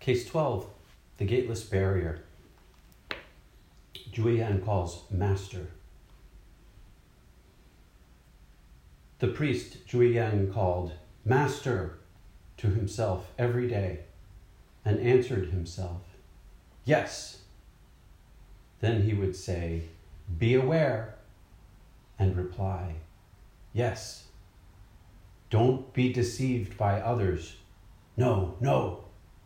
Case 12, the gateless barrier. Julian calls master. The priest Julian called master to himself every day and answered himself, yes. Then he would say, be aware, and reply, yes. Don't be deceived by others. No, no.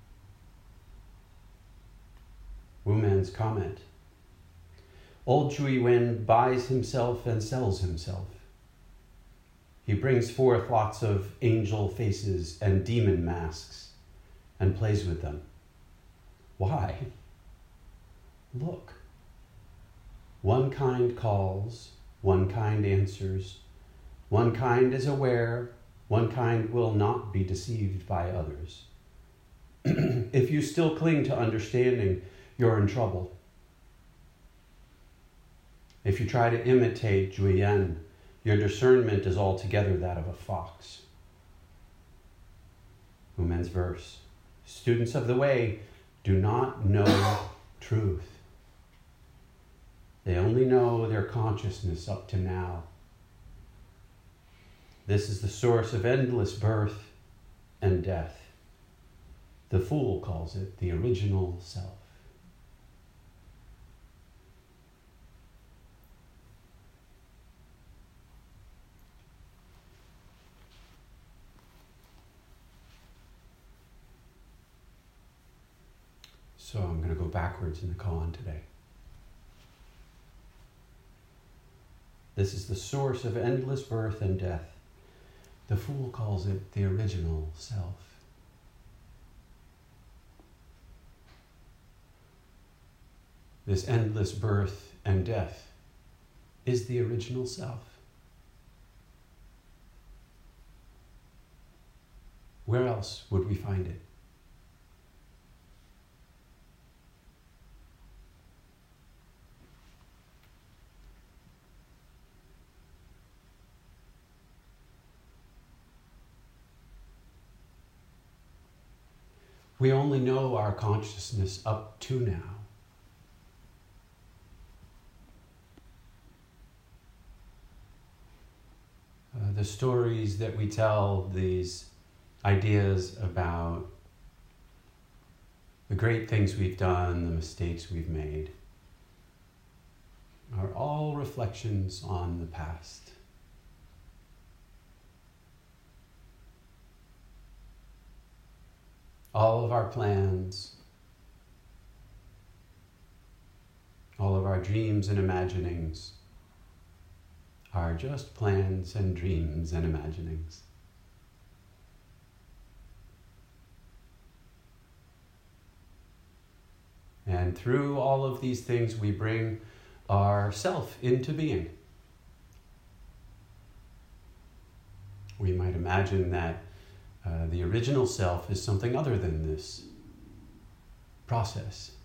Wu Man's comment. Old Zhui Wen buys himself and sells himself. He brings forth lots of angel faces and demon masks and plays with them. Why? Look. One kind calls, one kind answers, one kind is aware, one kind will not be deceived by others. If you still cling to understanding, you're in trouble. If you try to imitate Julian, your discernment is altogether that of a fox. Wu Man's verse. Students of the way do not know truth. They only know their consciousness up to now. This is the source of endless birth and death. The fool calls it the original self. So I'm going to go backwards in the koan today. This is the source of endless birth and death. The fool calls it the original self. This endless birth and death is the original self. Where else would we find it? We only know our consciousness up to now. The stories that we tell, these ideas about the great things we've done, the mistakes we've made, are all reflections on the past. All of our plans, all of our dreams and imaginings are just plans and dreams and imaginings. And through all of these things, we bring our self into being. We might imagine that the original self is something other than this process.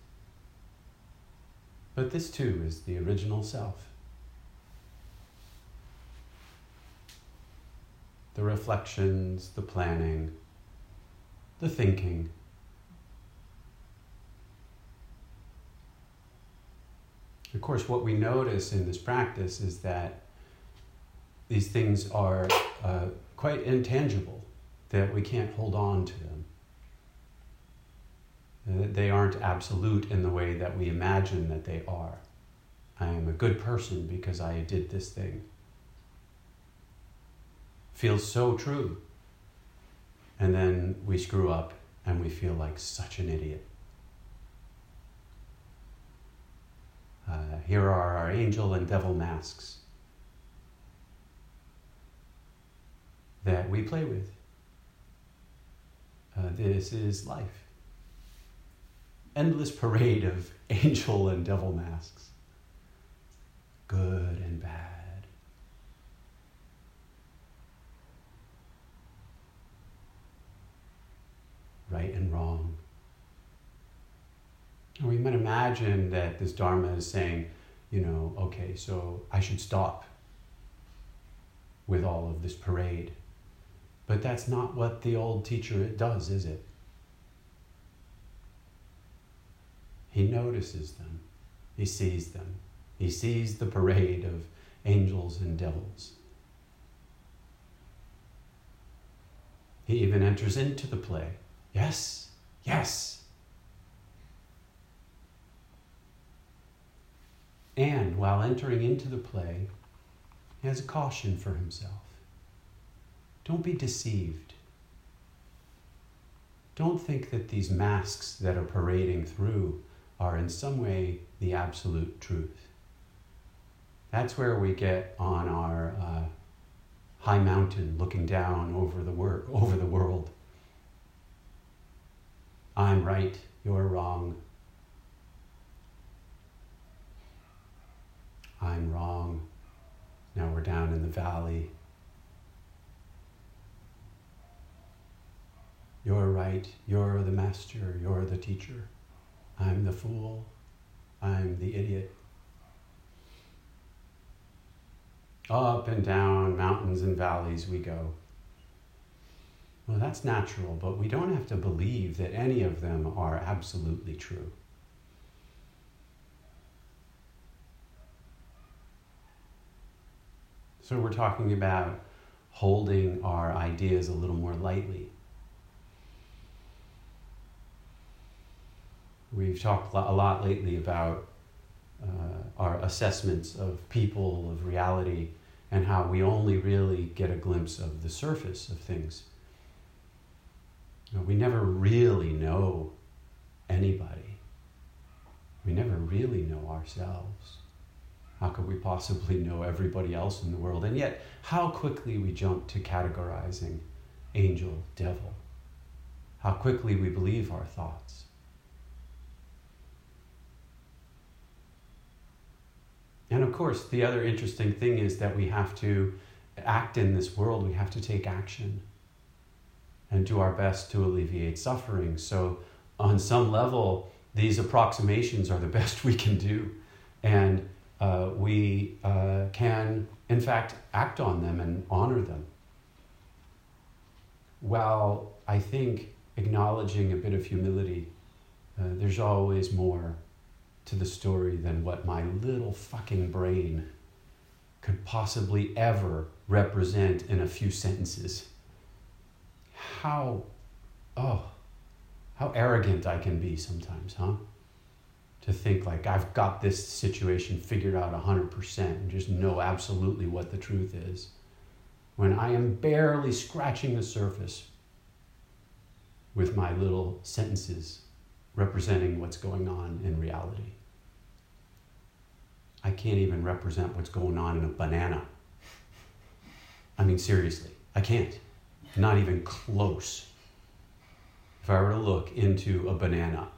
But this too is the original self. The reflections, the planning, the thinking. Of course, what we notice in this practice is that these things are quite intangible, that we can't hold on to them. They aren't absolute in the way that we imagine that they are. I am a good person because I did this thing. Feels so true. And then we screw up and we feel like such an idiot. Here are our angel and devil masks that we play with. This is life. Endless parade of angel and devil masks. Good and bad. Right and wrong. And we might imagine that this Dharma is saying, okay, so I should stop with all of this parade. But that's not what the old teacher does, is it? He notices them. He sees them. He sees the parade of angels and devils. He even enters into the play. Yes, yes. And while entering into the play, he has a caution for himself. Don't be deceived. Don't think that these masks that are parading through are in some way the absolute truth. That's where we get on our high mountain looking down over the world. I'm right, you're wrong. I'm wrong. Now we're down in the valley. You're right, you're the master, you're the teacher. I'm the fool, I'm the idiot. Up and down mountains and valleys we go. Well, that's natural, but we don't have to believe that any of them are absolutely true. So we're talking about holding our ideas a little more lightly. We've talked a lot lately about our assessments of people, of reality, and how we only really get a glimpse of the surface of things. We never really know anybody. We never really know ourselves. How could we possibly know everybody else in the world? And yet, how quickly we jump to categorizing angel, devil. How quickly we believe our thoughts. And of course, the other interesting thing is that we have to act in this world. We have to take action and do our best to alleviate suffering. So on some level, these approximations are the best we can do. And we can, in fact, act on them and honor them. While I think acknowledging a bit of humility, there's always more to the story than what my little fucking brain could possibly ever represent in a few sentences. How arrogant I can be sometimes, huh? To think like I've got this situation figured out 100% and just know absolutely what the truth is, when I am barely scratching the surface with my little sentences representing what's going on in reality. I can't even represent what's going on in a banana. I mean, seriously, I can't. Not even close. If I were to look into a banana,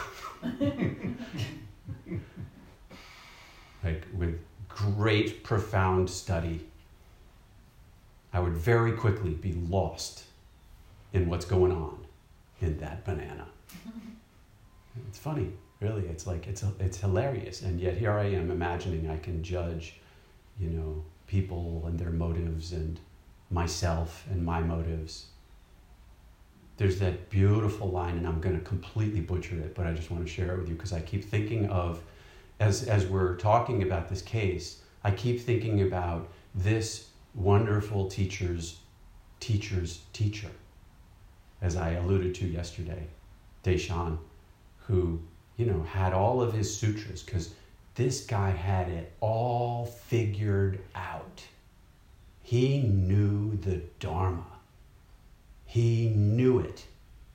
like with great, profound study, I would very quickly be lost in what's going on in that banana. It's funny, really. It's like it's hilarious, and yet here I am imagining I can judge, people and their motives, and myself and my motives. There's that beautiful line, and I'm going to completely butcher it, but I just want to share it with you because I keep thinking of, as we're talking about this case, I keep thinking about this wonderful teacher's teacher, as I alluded to yesterday, Deshan, who, had all of his sutras, because this guy had it all figured out. He knew the Dharma. He knew it.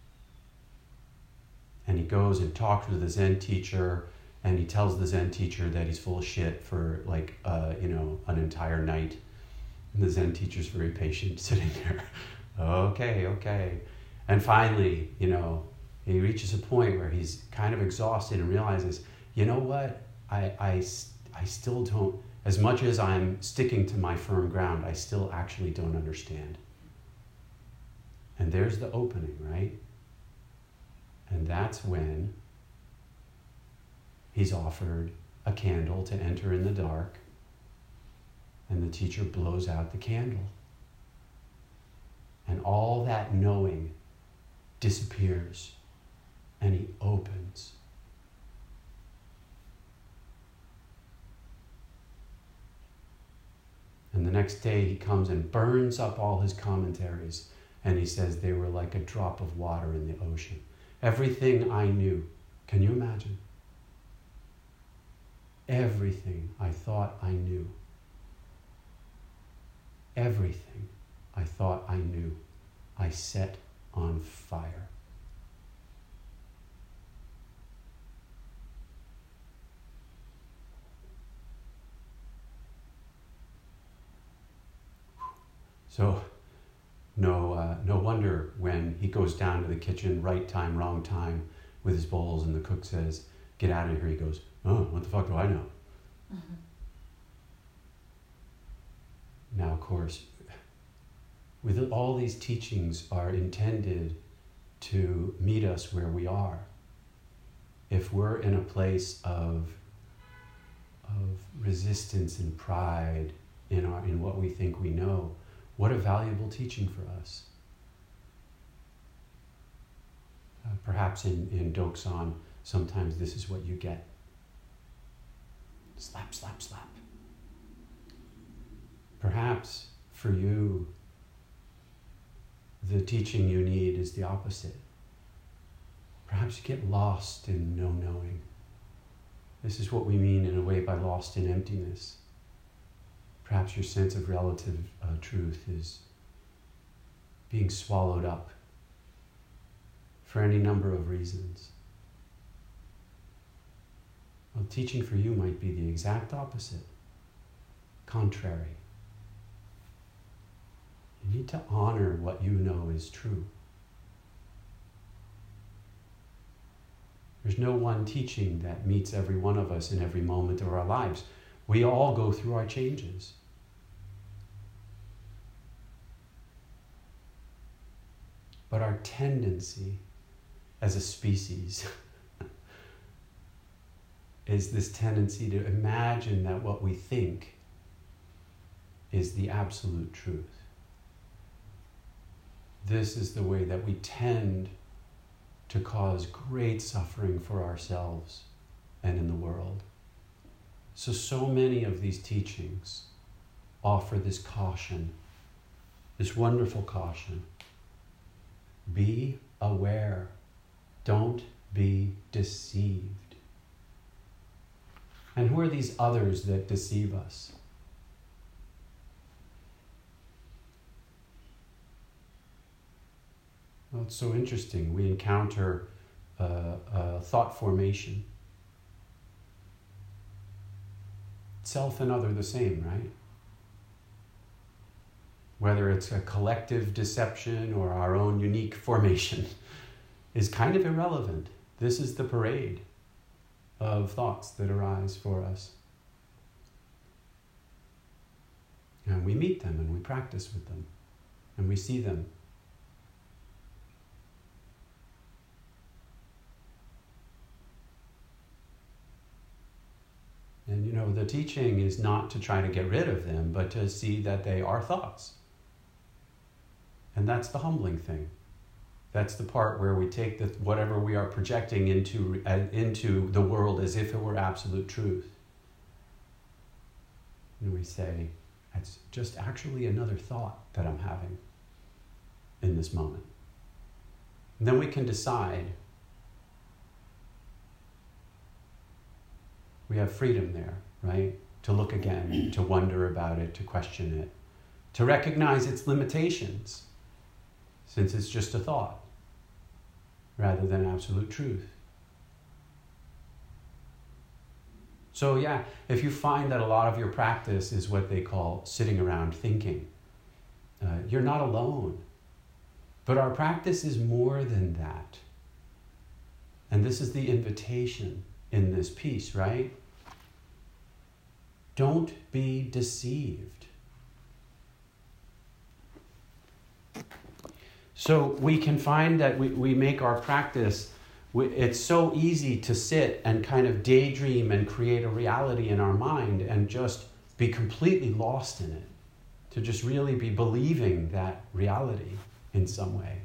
And he goes and talks with the Zen teacher, and he tells the Zen teacher that he's full of shit for an entire night. And the Zen teacher's very patient, sitting there. Okay. And finally, he reaches a point where he's kind of exhausted and realizes, you know what? I still don't, as much as I'm sticking to my firm ground, I still actually don't understand. And there's the opening, right? And that's when he's offered a candle to enter in the dark, and the teacher blows out the candle. And all that knowing disappears, and he opens. next day he comes and burns up all his commentaries, and he says they were like a drop of water in the ocean. Everything I knew. Can you imagine? Everything I thought I knew. Everything I thought I knew, I set on fire. So, no wonder when he goes down to the kitchen, right time, wrong time, with his bowls, and the cook says, "Get out of here." He goes, "Oh, what the fuck do I know?" Mm-hmm. Now, of course, with all these teachings are intended to meet us where we are. If we're in a place of resistance and pride in what we think we know, what a valuable teaching for us. Perhaps in Doksan, sometimes this is what you get. Slap, slap, slap. Perhaps for you, the teaching you need is the opposite. Perhaps you get lost in no knowing. This is what we mean in a way by lost in emptiness. Perhaps your sense of relative truth is being swallowed up for any number of reasons. Well, teaching for you might be the exact opposite, contrary. You need to honor what you know is true. There's no one teaching that meets every one of us in every moment of our lives. We all go through our changes. But our tendency as a species is this tendency to imagine that what we think is the absolute truth. This is the way that we tend to cause great suffering for ourselves and in the world. So many of these teachings offer this caution, this wonderful caution. Be aware. Don't be deceived. And who are these others that deceive us? Well, it's so interesting. We encounter thought formation. Self and other the same, right? Whether it's a collective deception or our own unique formation is kind of irrelevant. This is the parade of thoughts that arise for us. And we meet them and we practice with them and we see them. And the teaching is not to try to get rid of them, but to see that they are thoughts. And that's the humbling thing. That's the part where we take whatever we are projecting into the world as if it were absolute truth. And we say, it's just actually another thought that I'm having in this moment. And then we can decide. We have freedom there, right? To look again, to wonder about it, to question it, to recognize its limitations, since it's just a thought, rather than absolute truth. So yeah, if you find that a lot of your practice is what they call sitting around thinking, you're not alone. But our practice is more than that. And this is the invitation in this piece, right? Don't be deceived. So we can find that we make our practice, it's so easy to sit and kind of daydream and create a reality in our mind and just be completely lost in it, to just really be believing that reality in some way.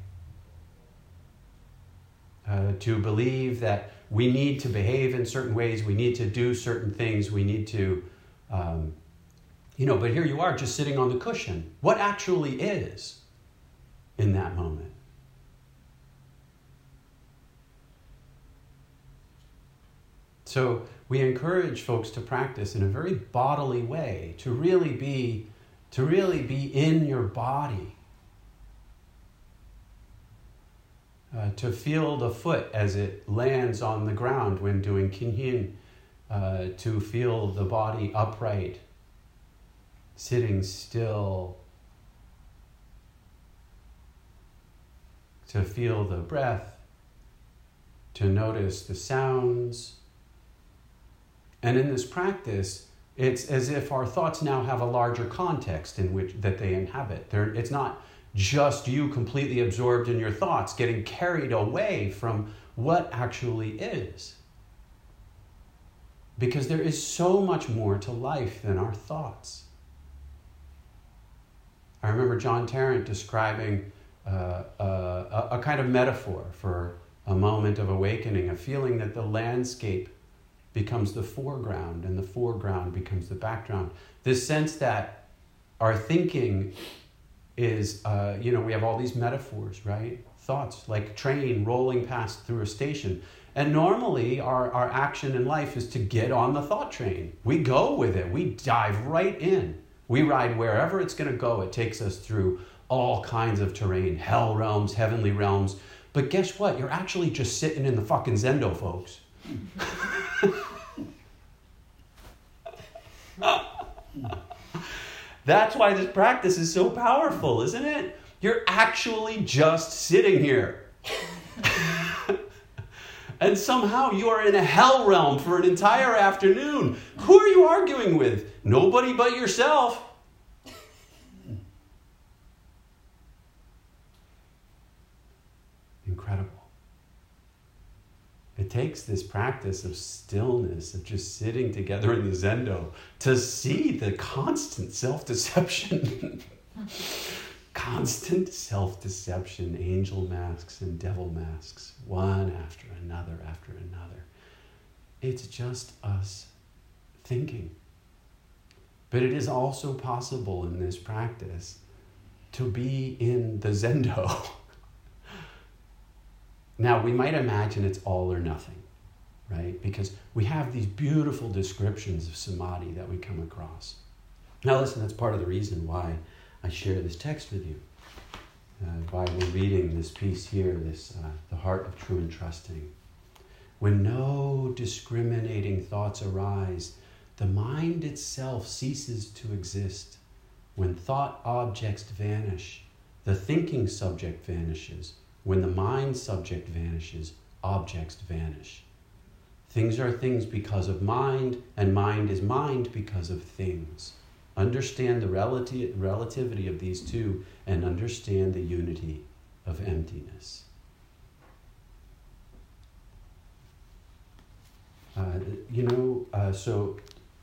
To believe that we need to behave in certain ways, we need to do certain things, we need to But here you are just sitting on the cushion. What actually is in that moment? So we encourage folks to practice in a very bodily way, to really be in your body, to feel the foot as it lands on the ground when doing kinhin, to feel the body upright, sitting still, to feel the breath, to notice the sounds. And in this practice, it's as if our thoughts now have a larger context in which that they inhabit. It's not just you completely absorbed in your thoughts, getting carried away from what actually is. Because there is so much more to life than our thoughts. I remember John Tarrant describing a kind of metaphor for a moment of awakening, a feeling that the landscape becomes the foreground and the foreground becomes the background. This sense that our thinking is, we have all these metaphors, right? Thoughts, like train rolling past through a station. And normally our action in life is to get on the thought train. We go with it. We dive right in. We ride wherever it's going to go. It takes us through all kinds of terrain, hell realms, heavenly realms. But guess what? You're actually just sitting in the fucking Zendo, folks. That's why this practice is so powerful, isn't it? You're actually just sitting here. And somehow you are in a hell realm for an entire afternoon. Who are you arguing with? Nobody but yourself. Incredible. It takes this practice of stillness, of just sitting together in the Zendo, to see the constant self-deception. Constant self-deception, angel masks and devil masks, one after another after another. It's just us thinking. But it is also possible in this practice to be in the Zendo. Now, we might imagine it's all or nothing, right? Because we have these beautiful descriptions of samadhi that we come across. Now, listen, that's part of the reason why I share this text with you. Why we're reading this piece here, The Heart of True Entrusting. When no discriminating thoughts arise, the mind itself ceases to exist. When thought objects vanish, the thinking subject vanishes. When the mind subject vanishes, objects vanish. Things are things because of mind, and mind is mind because of things. Understand the relativity of these two, and understand the unity of emptiness. So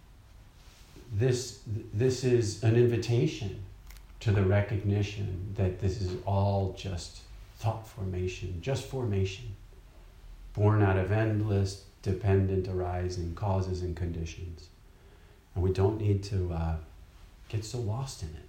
this is an invitation to the recognition that this is all just thought formation, just formation, born out of endless, dependent, arising causes and conditions. And we don't need to get so lost in it.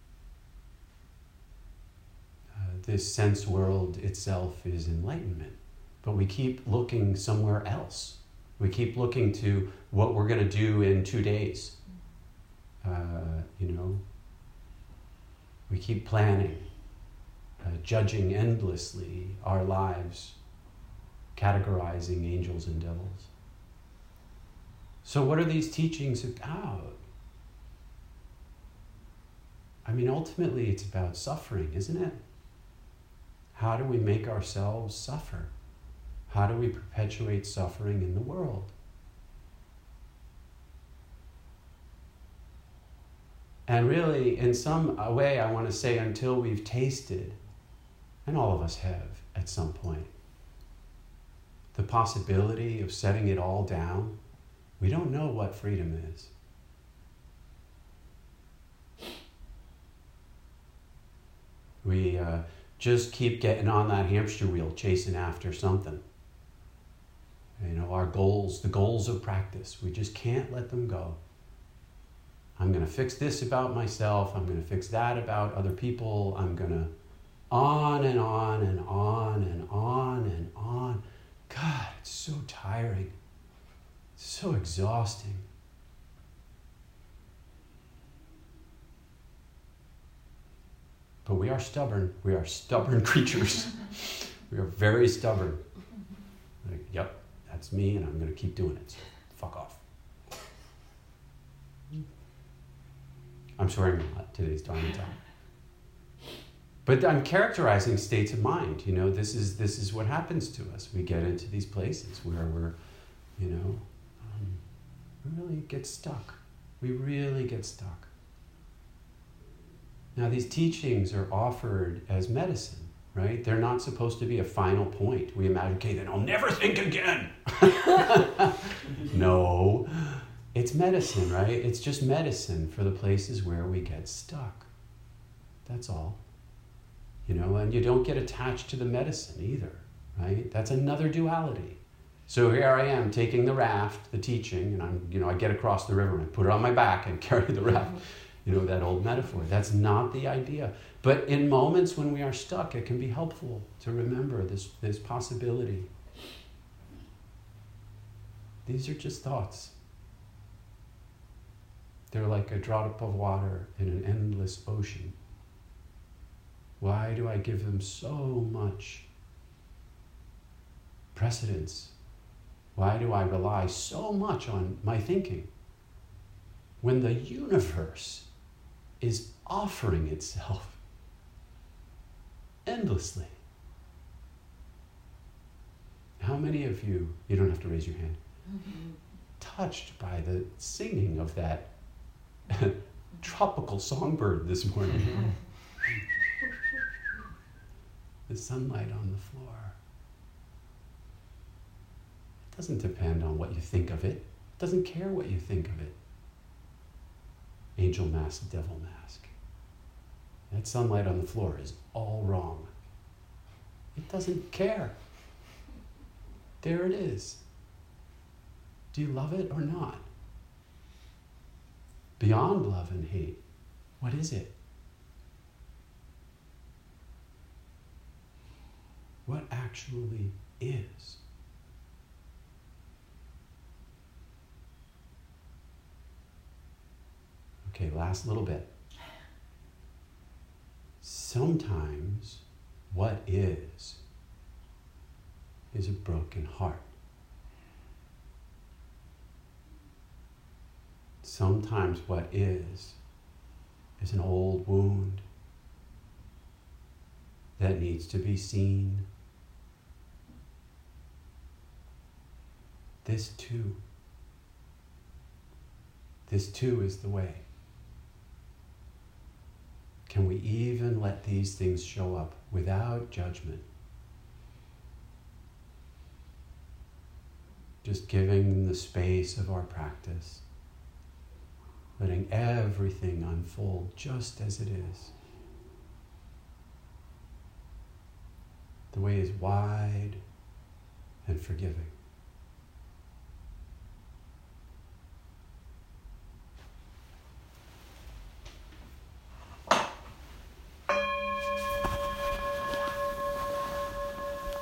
This sense world itself is enlightenment, but we keep looking somewhere else. We keep looking to what we're going to do in 2 days. We keep planning. Judging endlessly our lives, categorizing angels and devils. So what are these teachings about? I mean, ultimately it's about suffering, isn't it? How do we make ourselves suffer? How do we perpetuate suffering in the world? And really, in some way, I want to say, until we've tasted, and all of us have at some point, the possibility of setting it all down, we don't know what freedom is. We just keep getting on that hamster wheel, chasing after something. Our goals, the goals of practice, we just can't let them go. I'm going to fix this about myself. I'm going to fix that about other people. I'm going to on and on and on and on and on. God, it's so tiring. It's so exhausting. But we are stubborn. We are stubborn creatures. We are very stubborn. Like, yep, that's me, and I'm going to keep doing it. So fuck off. I'm swearing a lot today's darn time. But I'm characterizing states of mind. You know, this is what happens to us. We get into these places where we're, we really get stuck. We really get stuck. Now, these teachings are offered as medicine, right? They're not supposed to be a final point. We imagine, okay, then I'll never think again. No, it's medicine, right? It's just medicine for the places where we get stuck. That's all. You know, and you don't get attached to the medicine either, right? That's another duality. So here I am taking the raft, the teaching, and I get across the river and I put it on my back and carry the raft. You know, that old metaphor. That's not the idea. But in moments when we are stuck, it can be helpful to remember this possibility. These are just thoughts. They're like a drop of water in an endless ocean. Why do I give them so much precedence? Why do I rely so much on my thinking? When the universe is offering itself endlessly. How many of you don't have to raise your hand, touched by the singing of that tropical songbird this morning? The sunlight on the floor. It doesn't depend on what you think of it. It doesn't care what you think of it. Angel mask, devil mask. That sunlight on the floor is all wrong. It doesn't care. There it is. Do you love it or not? Beyond love and hate, what is it? What actually is? Okay, last little bit. Sometimes what is a broken heart. Sometimes what is an old wound that needs to be seen. This too is the way. Can we even let these things show up without judgment? Just giving the space of our practice, letting everything unfold just as it is. The way is wide and forgiving.